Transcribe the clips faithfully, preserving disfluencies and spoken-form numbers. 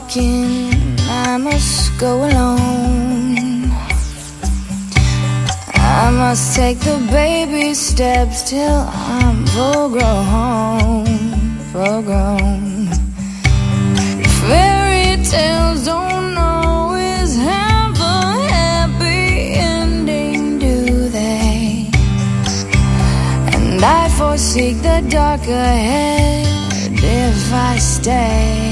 walking, I must go alone. I must take the baby steps till I'm full grown, full grown. Fairy tales don't always have a happy ending, do they? And I foresee the dark ahead if I stay.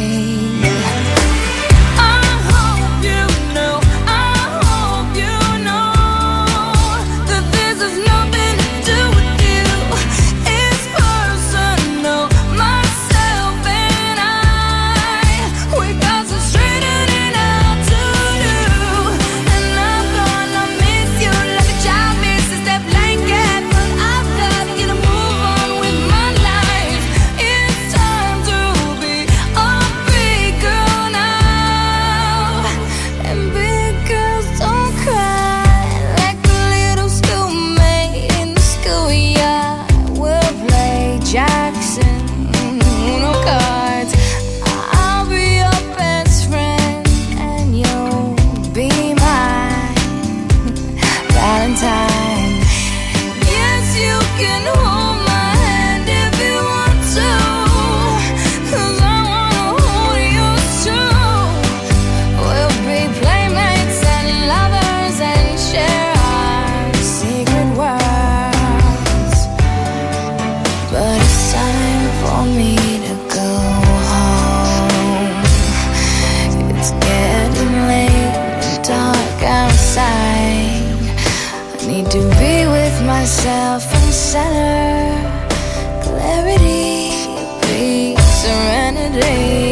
Myself in center, clarity, peace, serenity.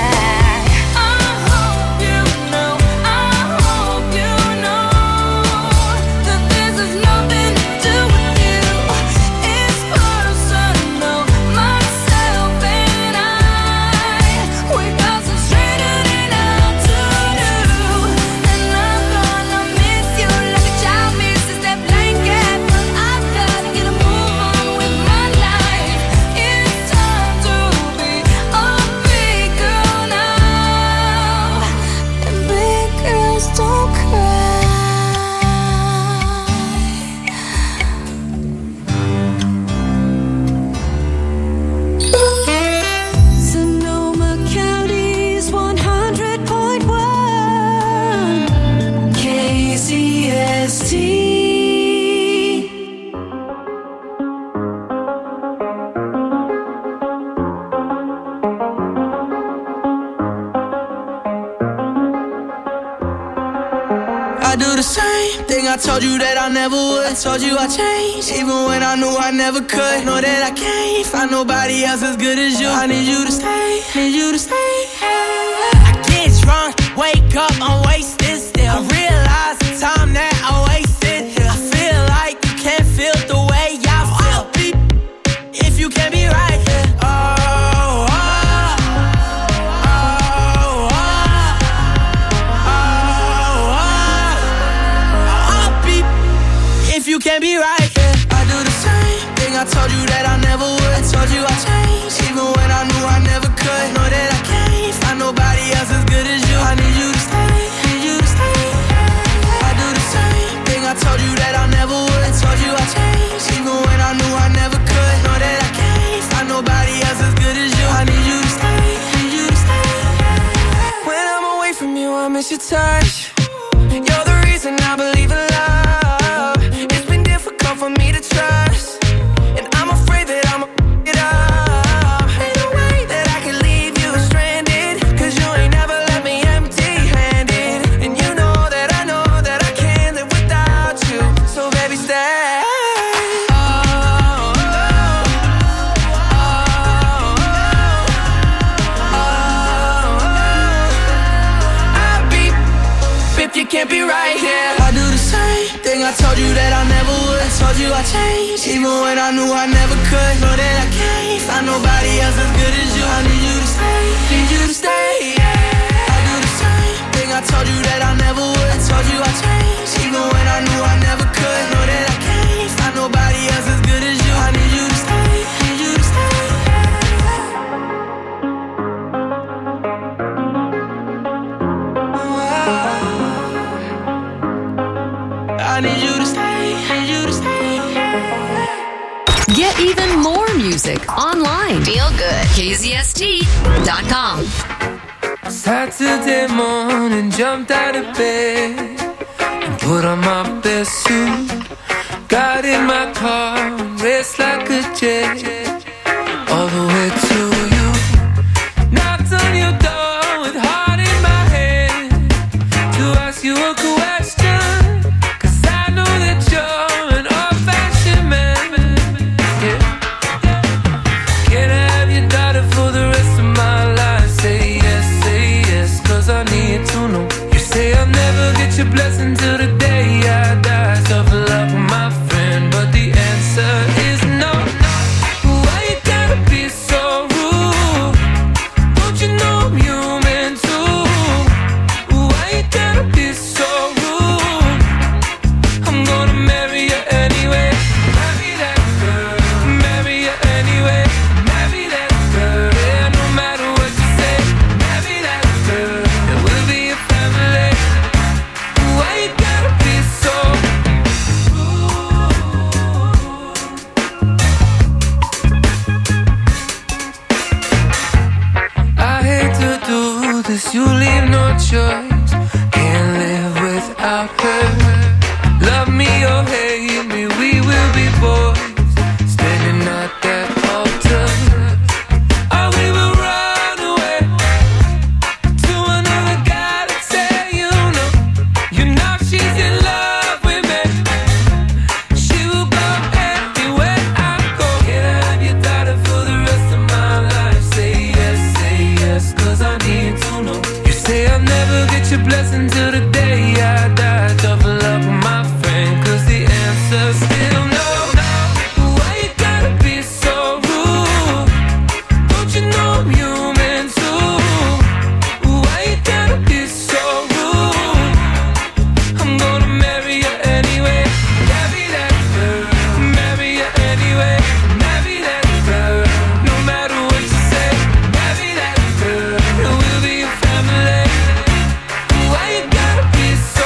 I told you that I never would. I told you I changed, even when I knew I never could. Know that I can't find nobody else as good as you. I need you to stay, need you to stay. I get drunk, wake up, I'm wasted still. I realize the time that I wasted here. I feel like you can't feel the way I feel. If you can't be right here. Oh, oh, oh, oh, oh, oh. If you can't be right, yeah. I do the same thing. I told you that I never would. I told you I changed, even when I knew I never could. Know that I can't find nobody else as good as you. I need you to stay, need you to stay. I do the same thing. I told you that I never would. I told you I changed, even when I knew I never could. Know that I can't find nobody else as good as you. I need you to stay, need you to stay. When I'm away from you, I miss your touch. You're the reason I believe in love. For me to trust, and I'm afraid that I'ma f*** it up. Ain't no way that I can leave you stranded, cause you ain't never left me empty-handed. And you know that I know that I can't live without you. So baby, stay. Oh, oh, oh, oh, oh. I'll be if you can't be right here. I do the same thing. I told you that I never would. I told you I changed, even when I knew I never could. Know that I can't find nobody else as good as you. I need you to stay, need you to stay, yeah. I do the same thing. I told you that I never would. I told you I changed, even when I knew I never could. Know that I can't find nobody else as good as you. I need you to stay, need you to stay, yeah. even more music online. Feel good. K Z S T dot com. Saturday morning, jumped out of bed and put on my best suit. Got in my car and raced like a jet all the way to you. Knocked on your door with heart in my hand to ask you a question, 'cause I know that you're an old-fashioned man. Yeah. Can I have your daughter for the rest of my life? Say yes, say yes, 'cause I need to know. You say I'll never get your blessing till the day I die. Tough luck, my friend, but the answer is no. Why you gotta be so rude? Don't you know I'm human too? Why you gotta be so rude? I'm gonna marry you anyway. Marry that girl. Marry you anyway. Marry that girl. Yeah, no matter what you say. Marry that girl. And we'll be a family. Why you gotta be so I hate to do this, you leave no choice. Can't live without her. Love me or hate me, we will be boys, standing at that altar. Or we will run away to another guy that say you know. You know she's in love with me. She will go anywhere I go. Can I have your daughter for the rest of my life? Say yes, say yes, 'cause I need to know. You say I'll never get your blessing till the day I die. Tough luck, my friend, 'cause the answer's still no. Why you gotta be so rude? Don't you know I'm human too? Why you gotta be so rude? I'm gonna marry you anyway. Marry that girl. Marry you anyway. Marry that girl. No matter what you say. Marry that girl. And we'll be a family. Why you gotta be so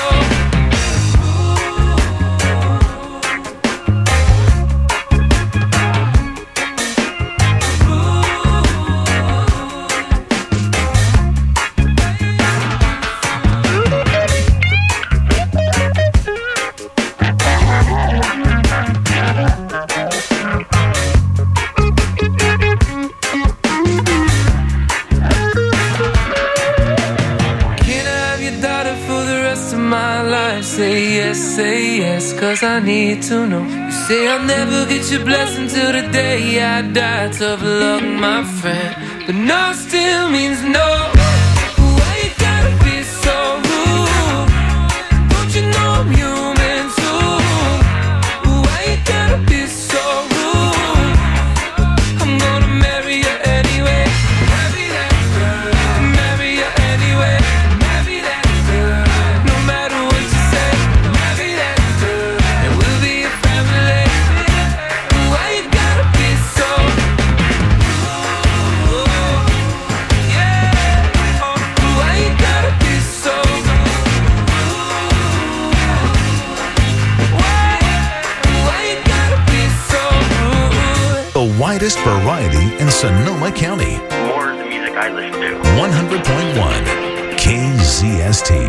Can I have your daughter for the rest of my life? Say yes, say yes, 'cause I need to know. You say I'll never get your blessing till the day I die. Tough luck, my friend, but no still means no. Why you gotta be so rude? Don't you know I'm human too? Why you gotta be so rude? I'm gonna marry you anyway. Marry that girl. Marry you anyway. Marry that girl. No matter what you say. Marry that girl. And we'll be a family. Why you gotta be so yeah. Oh, why you gotta be so Why? Why you gotta be so rude? The widest variety in Sonoma County. More of the music I listen to. one hundred point one K Z S T.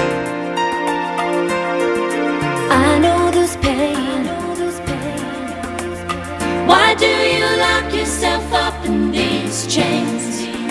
I know this pain. Why do you lock yourself up in these chains?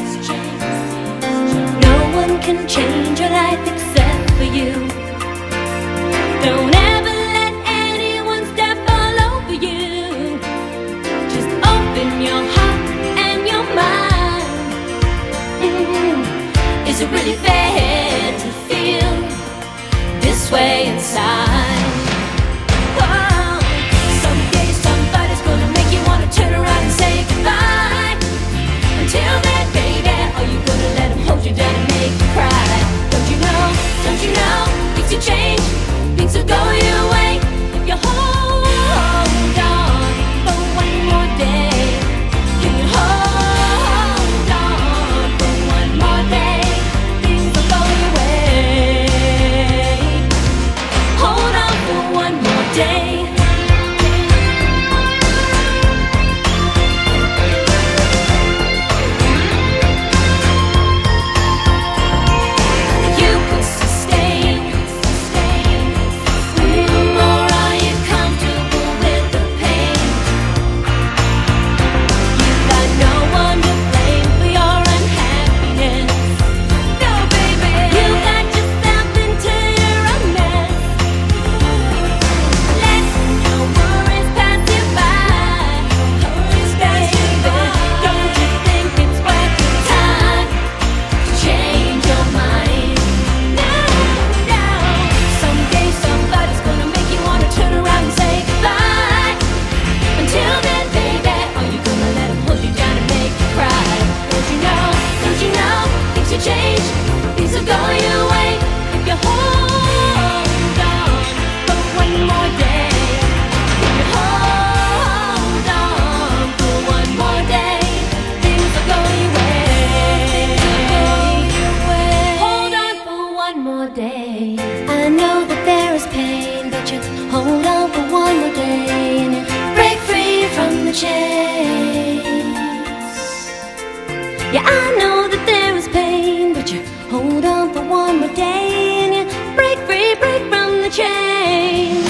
No one can change your life except for you. Don't ever let anyone step all over you. Just open your heart and your mind. Mm. Is it really fair to feel this way inside? Oh, someday somebody's gonna make you wanna turn around and say goodbye. Until then, baby, are you gonna let him hold you down and make you cry? Don't you know, don't you know, things will change, things will go your way if you hold on for one more day. Can you hold on for one more day? Things will go your way. Hold Yeah, I know that there is pain, but you hold on for one more day and you break free, break from the chain.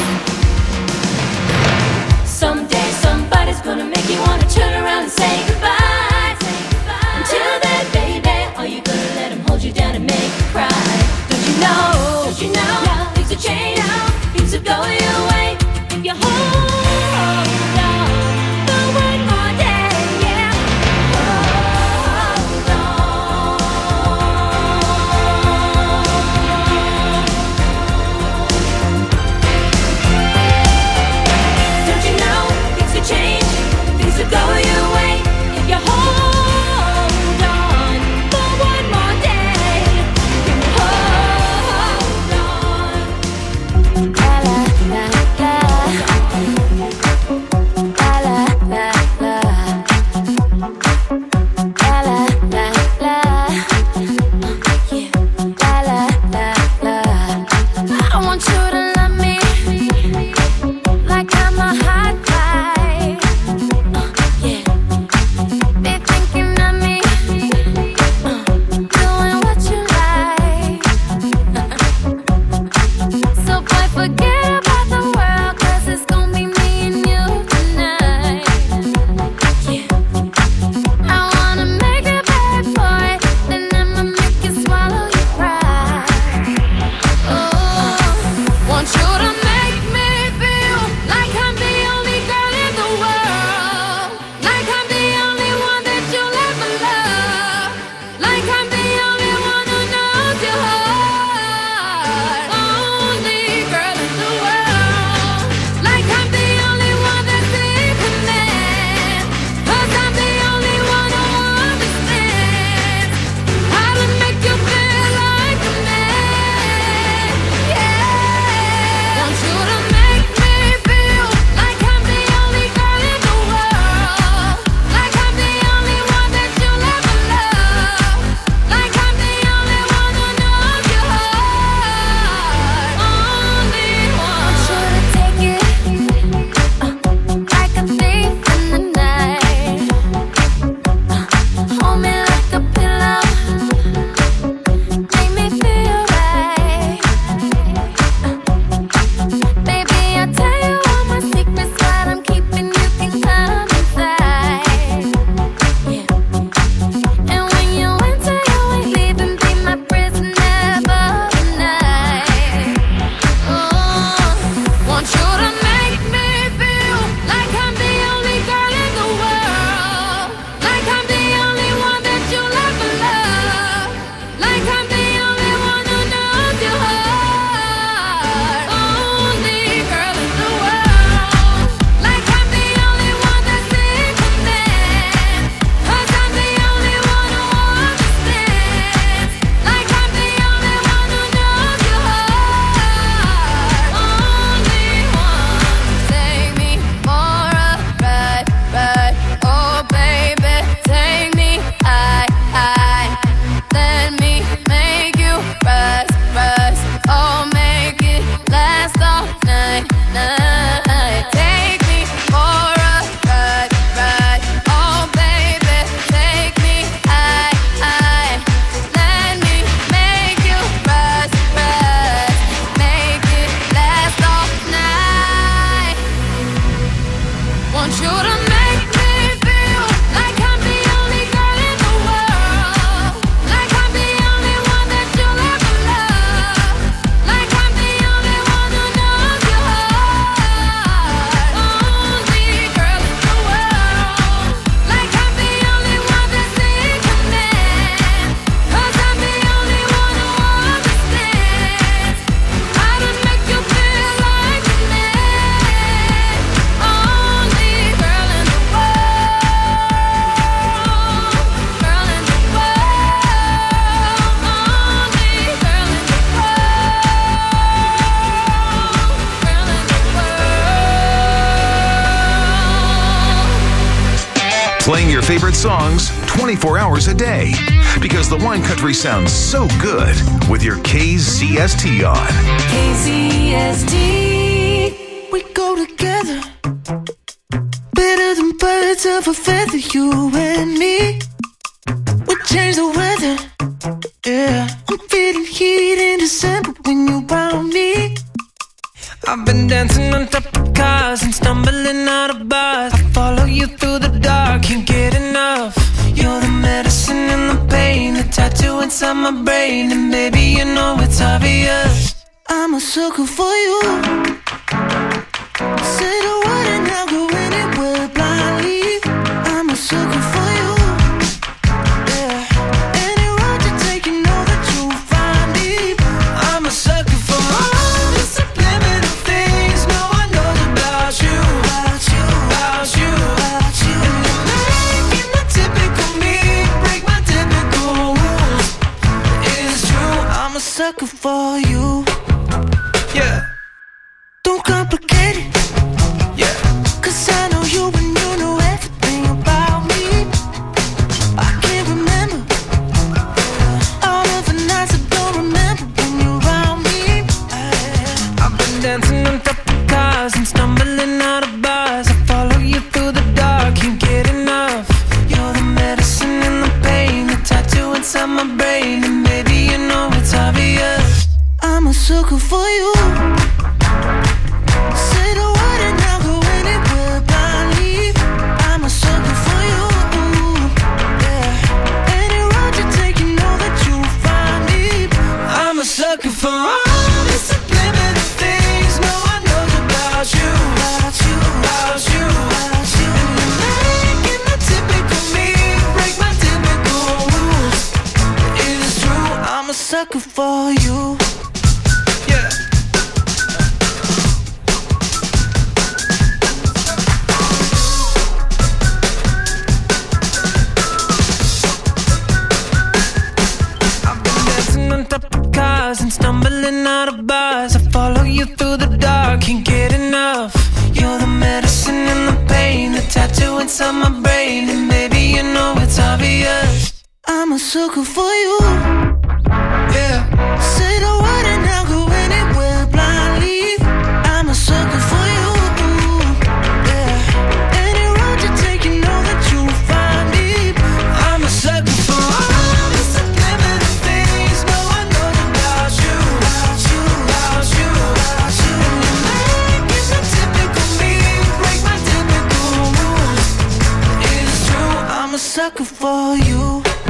Someday somebody's gonna make you wanna turn around and say goodbye. Until then, baby, are you gonna let him hold you down and make you cry? Don't you know, don't you know, things will change, things will go your way if you hold on for one more day, yeah. Hold on. Don't you know, things will change, things will go your way if you hold on for one more day. Hold on. La la la la. La la la la. La la la la. Yeah. La la la la. I want you to love me like I'm a hot guy. Uh, yeah. Be thinking of me, uh, doing what you like. So boy, forget about the world, 'cause it's gonna be me and you tonight. Yeah. I wanna make it bad for it, then I'ma make you swallow your pride. Oh, want you to make me feel like I'm the only girl in the world, like I'm the only one that you'll ever love, like I'm the only one who knows your heart, only girl in the world, like I'm the only one that's in command, 'cause I'm the only one who understands how to make you feel like a man. Yeah, want you to make me feel like I'm the only girl in the world, like I'm the only one that you'll ever love, like I'm the only one who knows your heart, only one. Want you to take it uh, like a thief in the night. Uh, hold me like a pillow, make me feel right. Baby, I'll tell you all my secrets, what I'm keeping, you can come inside. Yeah. And when you enter, you ain't leaving, be my prisoner for the night. Oh, want you to make me feel like I'm the only girl in the world, like I'm the only one that you'll ever love, like I'm the only one who knows your heart, only girl in the world, like I'm the only one that's in command, 'cause I'm the only one who understands, like I'm the only one who knows your heart, only one. Take me for a ride, ride, oh baby, take me high, high, let me make you rise, rise, oh make it last all night, night. Take me for a ride, ride, oh baby, take me high, high, let me make you rise, rise, make it last all night. Want you to make me feel like I'm the only girl in the world, like I'm the only one that you'll ever love, like I'm the only one who knows your heart, only girl in the world, like I'm the only one that's in command, 'cause I'm the only one who understands how to make you feel like a man, only girl in the Playing your favorite songs twenty-four hours a day. Because the wine country sounds so good with your K Z S T on. K Z S T. We go together, better than birds of a feather, you and me. We're change the weather. Yeah, I'm feeling heat in December when you found me. I've been dancing on top of cars and stumbling out of bars. I follow you through the dark, can't get enough. You're the medicine and the pain, the tattoo inside my brain. And baby, you know it's obvious, I'm a sucker for you. Say the word and I'll go anywhere blindly. I'm a sucker for you. Yeah, any road you take, you know that you'll find me. I'm a sucker for all the subliminal things no one knows about you, about you, about you, about you. And you're making the typical me break my typical rules. It's true, I'm a sucker for you. Yeah, don't complicate it. Yeah, cause I know you and you know everything about me. I can't remember all of the nights I don't remember when you're around me. I've been dancing on top of cars and stumbling out of bars. I follow you through the dark, can't get enough. You're the medicine and the pain, the tattoo inside my brain. And maybe you know it's obvious, I'm a sucker for you. Say the word and I'll go anywhere blindly. I'm a sucker for you. Yeah, any road you take, you know that you'll find me. I'm a sucker for all the subliminal things no one knows about you, about you, about you, about you. And you're making the typical me break my typical rules. It is true, I'm a sucker for you. Yeah. And stumbling out of bars, I follow you through the dark, can't get enough. You're the medicine and the pain, the tattoo inside my brain. And maybe you know it's obvious, I'm a sucker for you. Yeah, say the word and I'll go anywhere blindly. I'm a sucker for you. Yeah, any road you take, you know that you'll find me. I'm a sucker for all the subliminal things no one knows about you, about you, about you, about you. And you're making the typical me break my typical rules. It is true, I'm a sucker for you.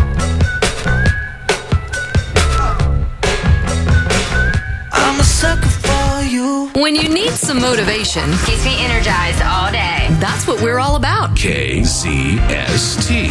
I'm a sucker for you. When you need some motivation, keeps me energized all day. That's what we're all about. K Z S T.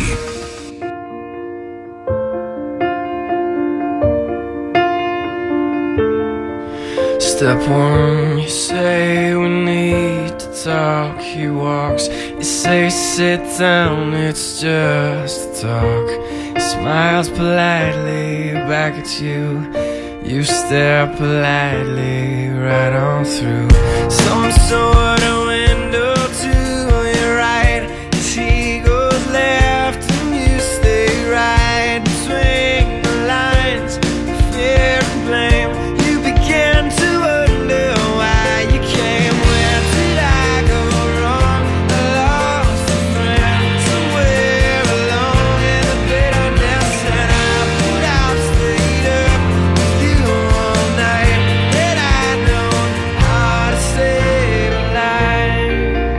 Step one, you say we need to talk. He walks, you say sit down, it's just a talk. He smiles politely back at you. You stare politely right on through some sort of window to your right. As he goes left and you stay right between the lines of fear and blame. You begin to wonder why you came. Where did I go wrong? I lost a friend somewhere along in the bitterness, and I put out stayed up with you all night. And I know how to save a life.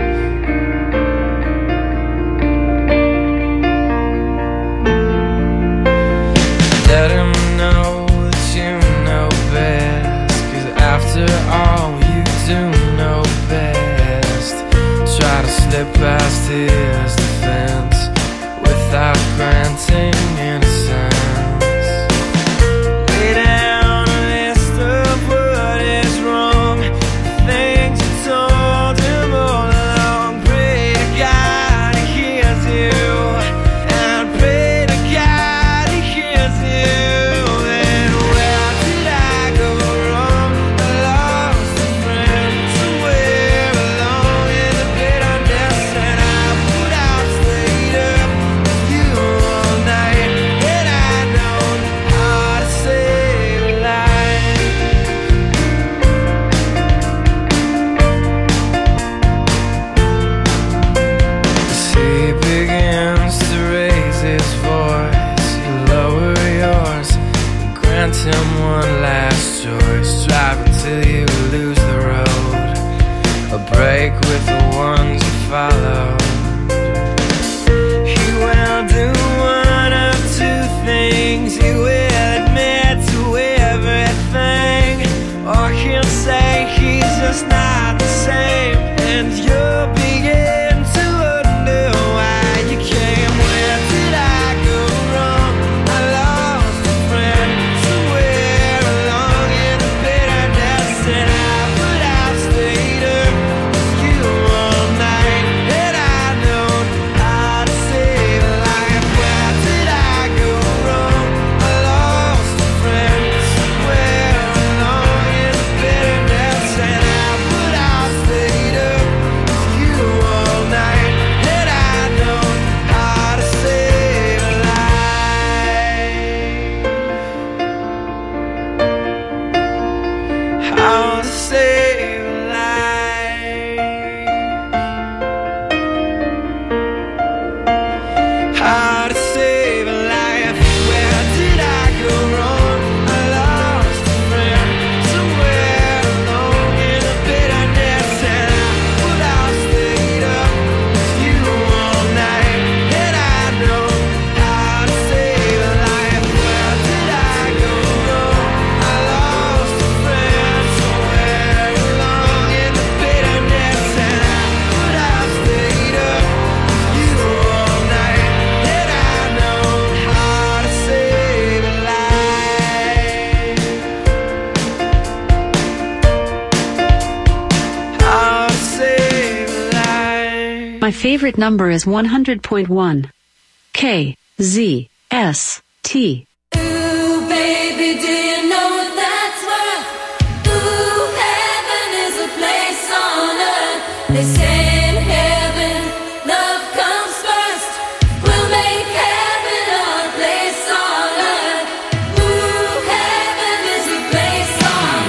My favorite number is one hundred point one. K Z S T. Ooh, baby, do you know what that's worth? Ooh, heaven is a place on earth. They say in heaven, love comes first. We'll make heaven our place on earth. Ooh, heaven is a place on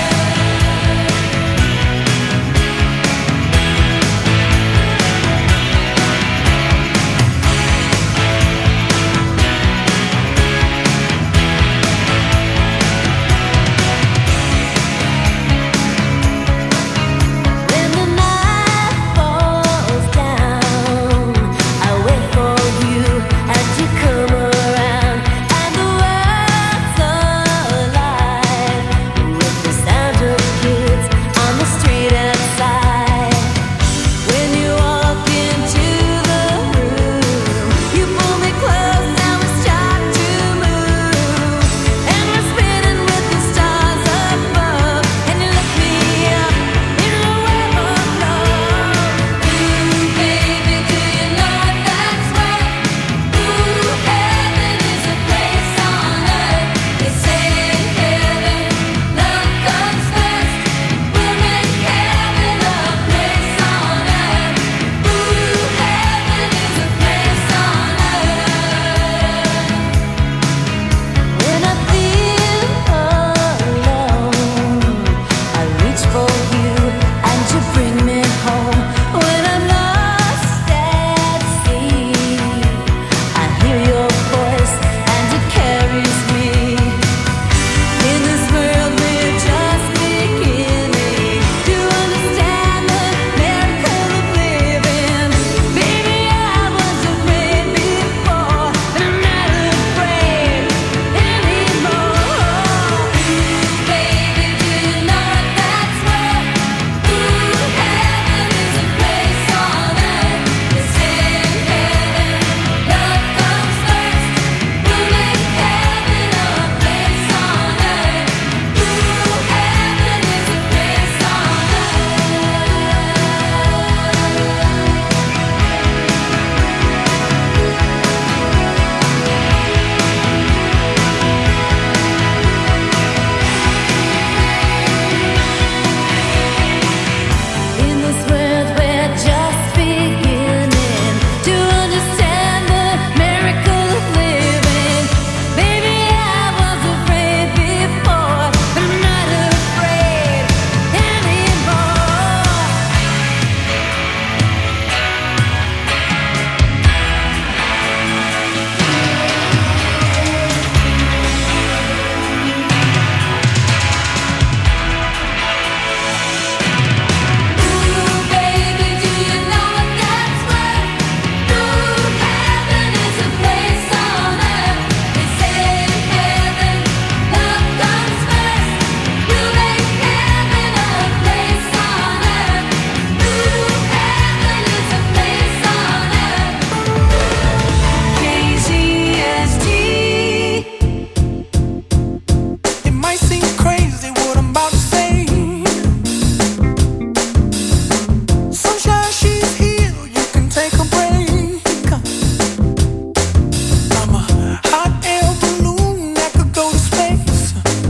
when the night falls down, I wait for you as you come around, and the world's alive with the sound of kids on the street outside. When you walk into the room, you pull me close, now we start to move, and we're spinning with the stars above, and you lift me up in a web of love. Ooh, baby, do you know what that's worth? Ooh, heaven is a place on earth. They say in heaven, love comes first. We'll make heaven a place on earth. Ooh, heaven is a place on earth. When I feel alone, I reach for you and you bring me home. When I'm lost at sea, I hear your voice and it carries me. In this world we're just beginning to understand the miracle of living. Baby, I was afraid before, but I'm not afraid anymore. Ooh, baby, do you know what that's worth? Ooh, heaven is a place on earth. They say in heaven, love comes first. We'll make heaven a place on earth. Ooh, heaven is a place on In this world we're just beginning to understand the miracle of living. Baby, I was afraid before, but I'm not afraid anymore. Ooh, baby, do you know what that's worth? Ooh, heaven is a place on earth. They say in heaven, love comes first. We'll make heaven a place on earth. Ooh, heaven is a place on earth. K Z S T. It might seem crazy what I'm about to say. Sunshine, she's here, you can take a break. I'm a hot air balloon that could go to space.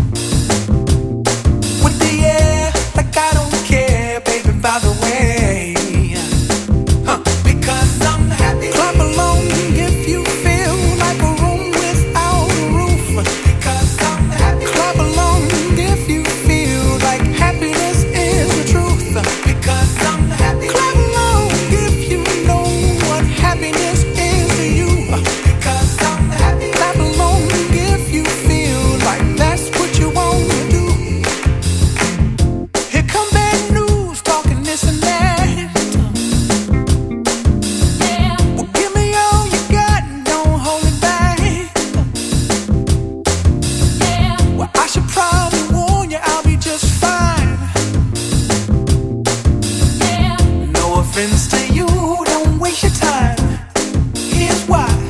With the air, like I don't care, baby, by the way. Huh, because I'm happy. Clap along if you feel like a room without a roof. Because I'm happy. Clap along if you feel like happiness is the truth. Because I'm happy. Clap along if you know what happiness is to you. Because I'm happy. Clap along if you feel like that's what you want to do. Here come bad news, talking this and that. Well, give me all you got and don't hold it back. Well, I should probably warn you, I'll be just fine. No offense to you, don't waste your time. Here's why.